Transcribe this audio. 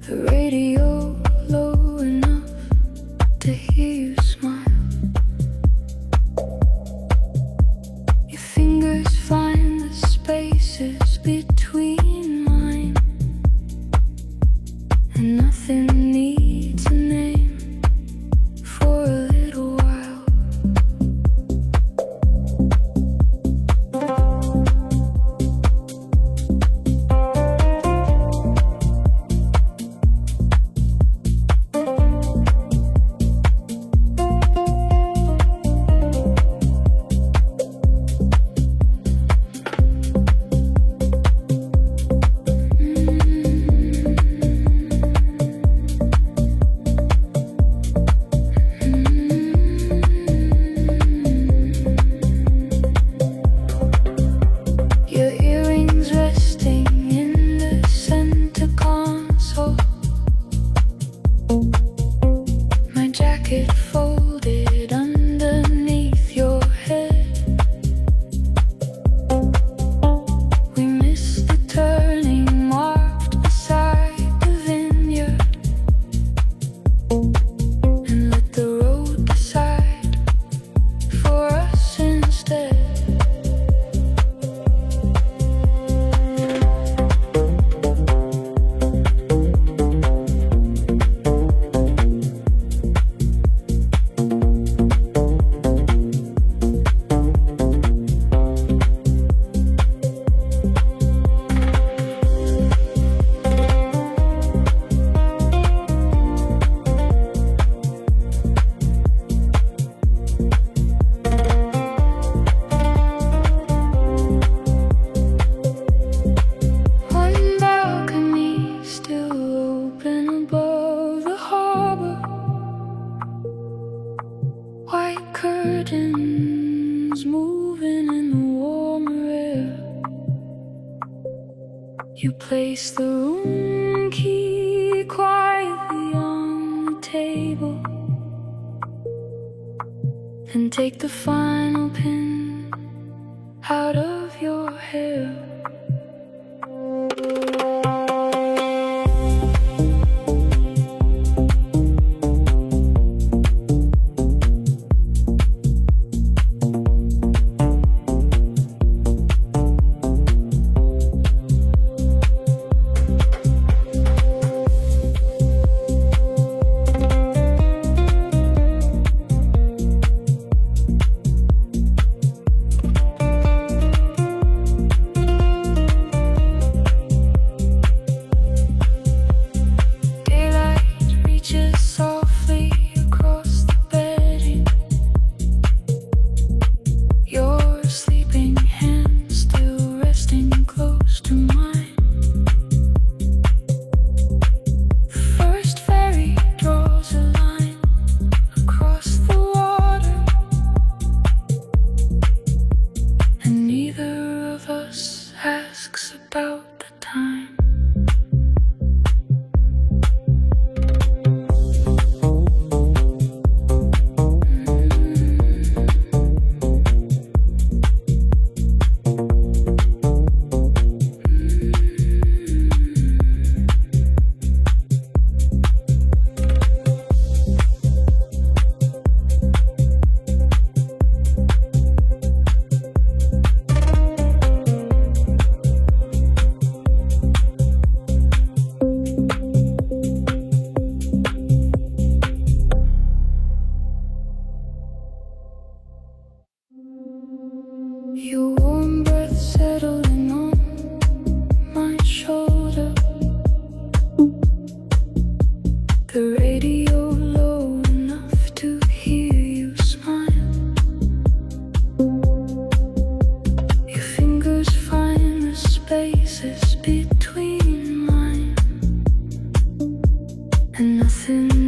The radio low enough to hear you smile. Your fingers find the spaces between mine, and nothing needs a name for a little while. Your earrings resting in the center console. My jacket folded underneath your head. We missed the turning marked beside the vineyard, and let the road decide for us instead. One balcony still open above the harbor. White curtains moving in the warmer air. You place the room key quietly on the table, and take the final pin out of your hair. Asks about the time. Your warm breath settling on my shoulder. The radio low enough to hear you smile. Your fingers find the spaces between mine, and nothing